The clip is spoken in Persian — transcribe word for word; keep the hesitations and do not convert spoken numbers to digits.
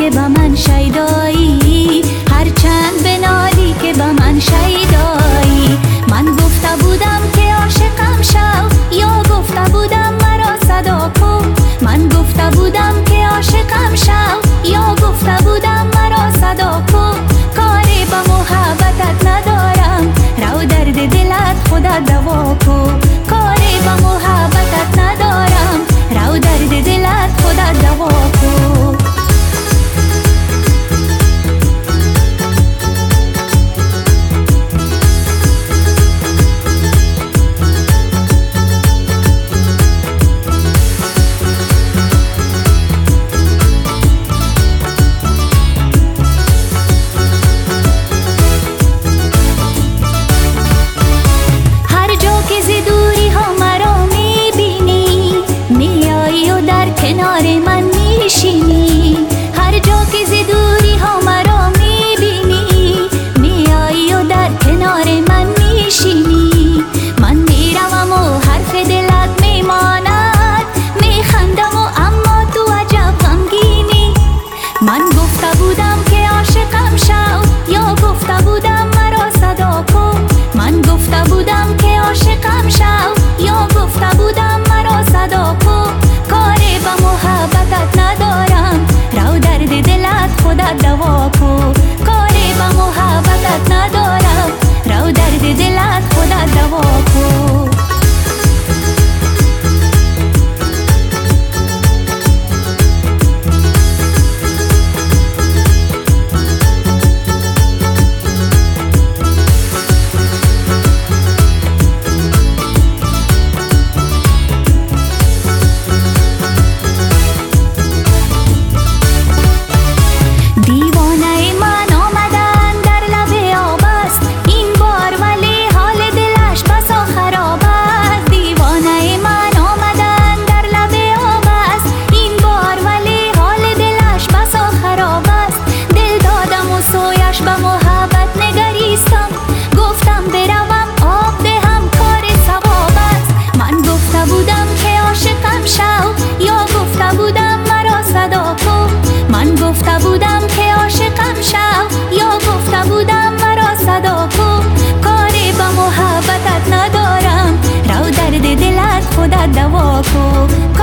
که با من شیدایی، هرچند بنالی که با من شیدایی. من گفته بودم که عاشقم شو، یا گفته بودم مرا صدا کن. من گفته بودم که عاشقم شو، یا گفته بودم مرا صدا کن. کاری با محبتت ندارم، رو درد دلت خودت دوا کن. کاری با محبتت ندارم، رو درد دلت خودت دوا کن. کنار من میشینی، هر جا که ز دوری ها مرا میبینی، میایی و در کنار من میشینی. من میروم و حرف دلت میماند، میخندم و اما تو عجب غمگینی. من گفته بودم که عاشقم شو، یا گفته بودم مرا صدا کن. من گفته بودم که عاشقم شو، یا گفته بودم مرا صدا کن. کاری با محبتت ندارم، رو درد دلت خودت دوا کن. کاری با محبتت ندارم، رو درد دلت خودت دوا کن. من گفته بودم که عاشقم شو، یا گفته بودم مرا صدا کن. کاری با محبتت ندارم، رو درد دلت خودت دوا کن.